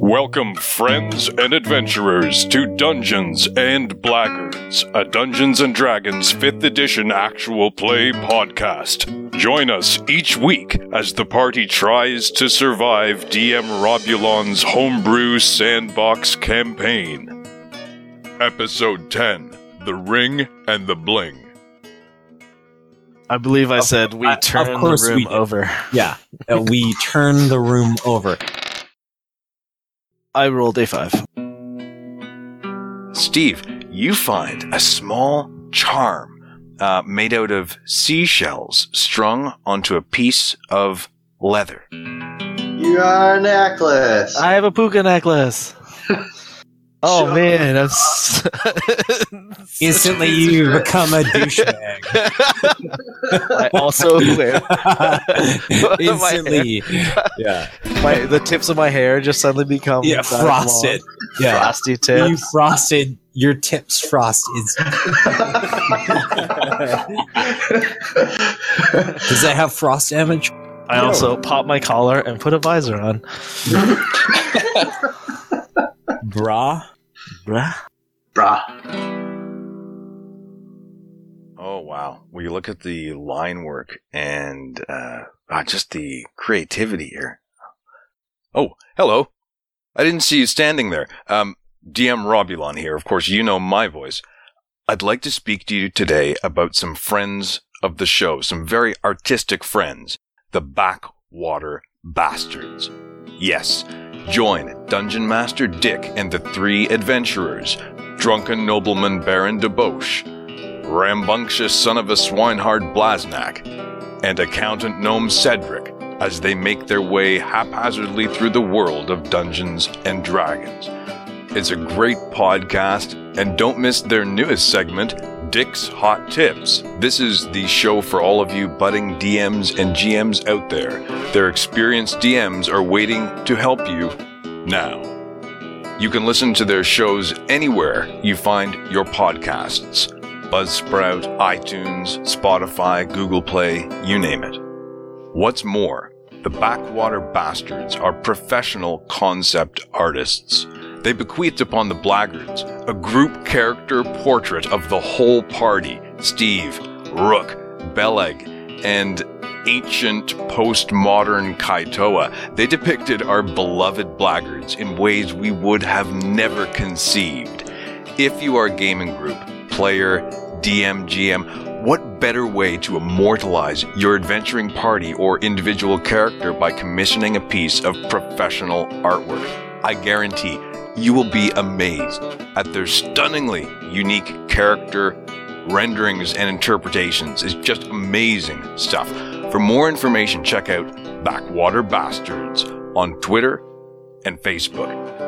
Welcome, friends and adventurers, to Dungeons and Blackguards, a Dungeons & Dragons 5th edition actual play podcast. Join us each week as the party tries to survive DM Robulon's homebrew sandbox campaign. Episode 10, The Ring and the Bling. I believe I said we turn the room over. Yeah, we turn the room over. I rolled a 5. Steve, you find a small charm made out of seashells strung onto a piece of leather. You are a necklace. I have a puka necklace. Oh man, I'm instantly you become a douchebag. I also wear instantly. Yeah, the tips of my hair just suddenly become frosted. Long, yeah, frosty tips. You frosted your tips frosted. Does that have frost damage? I also pop my collar and put a visor on. Brah. Oh, wow. Well, you look at the line work and just the creativity here. Oh, hello. I didn't see you standing there. DM Robulon here. Of course, you know my voice. I'd like to speak to you today about some friends of the show, some very artistic friends, the Backwater Bastards. Yes, join Dungeon Master Dick and the 3 adventurers, drunken nobleman Baron Deboche, rambunctious son of a swinehard Blasnak, and accountant gnome Cedric, as they make their way haphazardly through the world of Dungeons and Dragons. It's a great podcast, and don't miss their newest segment, Dick's Hot Tips. This is the show for all of you budding DMs and GMs out there. Their experienced DMs are waiting to help you now. You can listen to their shows anywhere you find your podcasts. Buzzsprout, iTunes, Spotify, Google Play, you name it. What's more, the Backwater Bastards are professional concept artists. They bequeathed upon the Blackguards a group character portrait of the whole party, Steve, Rook, Beleg, and ancient postmodern Kaitoa. They depicted our beloved Blackguards in ways we would have never conceived. If you are a gaming group, player, DM, GM, what better way to immortalize your adventuring party or individual character by commissioning a piece of professional artwork? I guarantee you will be amazed at their stunningly unique character renderings and interpretations. It's just amazing stuff. For more information, check out Backwater Bastards on Twitter and Facebook.